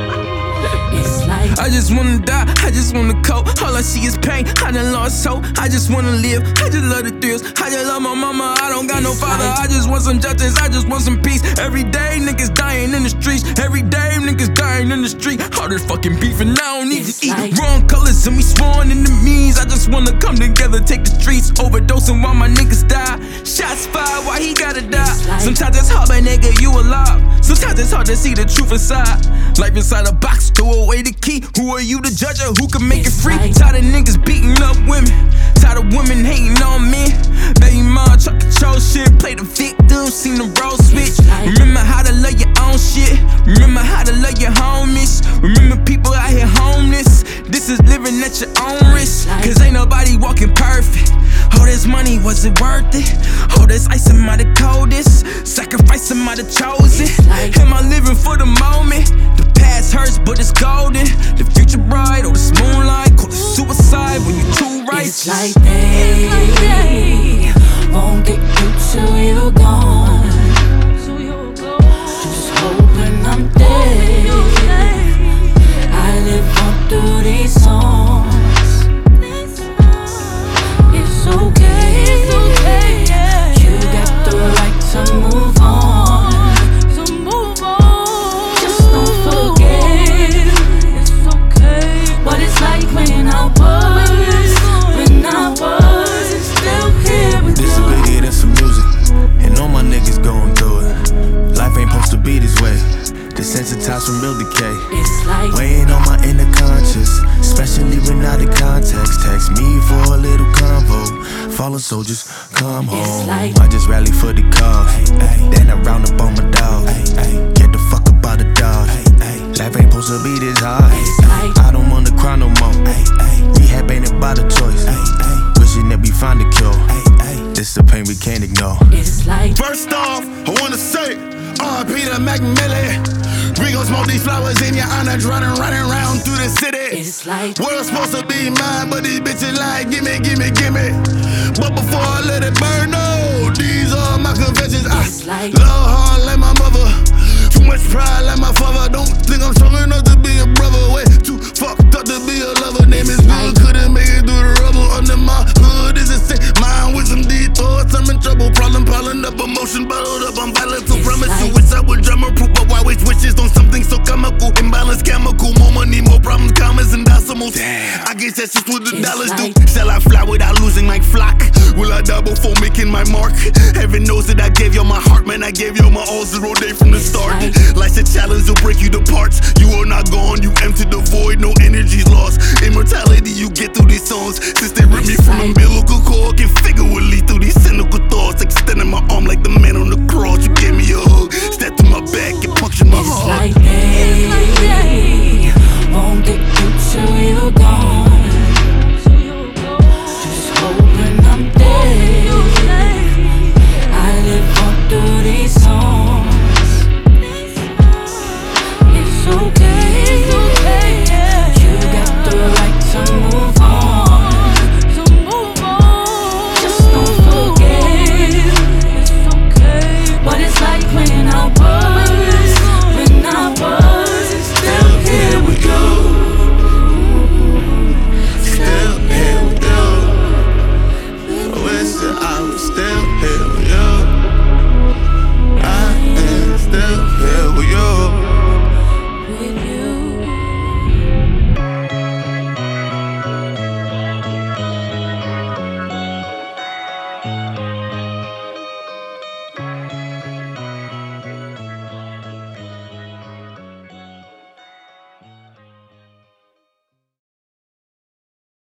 I just wanna die, I just wanna cope. All I see is pain, I done lost hope. I just wanna live, I just love the thrills. I just love my mama, I don't got no father. I just want some justice, I just want some peace. Every day niggas dying in the streets. Every day niggas dying in the street. All this fucking beef and I don't need to eat. Wrong colors and we sworn enemies. I just wanna come together, take the streets. Overdosing while my niggas die. Shots fired, why he gotta die? Sometimes it's hard, but nigga, you alive. Sometimes it's hard to see the truth inside. Life inside a box, throw away the key. Who are you to judge or who can make it free? Tired of niggas beating up women. Tired of women hating on men. Baby mom, try control shit. Play the victim, seen the role switch. Remember how to love your own shit. Remember how to love your homies. Remember people out here homeless. This is living at your own risk. Cause ain't nobody walking perfect. All this money, was it worth it? All this ice, am I the coldest? Sacrifice, am I the chosen? Am I living for the moment? The past hurts, but it's golden. The future bright, or this moonlight. Call it suicide when you too right. It's like they won't get you till you're gone. Just hoping I'm dead. I live on through these songs. It's okay. You got the right to move on. Just don't forget. It's okay. What it's like when I was still here with you. This is bigger than some music, and all my niggas going through it. Life ain't supposed to be this way. Desensitized from real decay. It's like weighing on my inner conscious, especially when out of context. Text me for a little convo. Fallen soldiers, come home. I just rally for the cause. Then I round up on my dog. Get the fuck up out the dog. Life ain't supposed to be this hard. I don't wanna cry no more. Rehab ain't about a choice. Wishing that we find a cure. This is the pain we can't ignore. It's like first off, I wanna say R.I.P. to Mac Millie. We gon' smoke these flowers in your honor, running around through the city. It's like world's supposed to be mine, but these bitches like gimme. But before I let it burn, no, these are my confessions. I love hard like my mother, too much pride like my father. Don't think I'm strong enough to be a brother. Way too fucked up to be a lover. Name is good, couldn't make it through the rubble. Under my hood is a sick mind with some deep thoughts. I'm in trouble, problem piling up, emotion bottled up. I'm violent, so promise you wish I would drummer proof, but why waste wishes on something so chemical? Imbalance, chemical, more money, more problems, commas and decimals. I guess that's just what the dollars do. Shall I fly without losing like flock? Will I die before making my mark? Heaven knows that I gave you my heart, man. I gave you my all, 0 day from the start. Life's a challenge, will break you apart.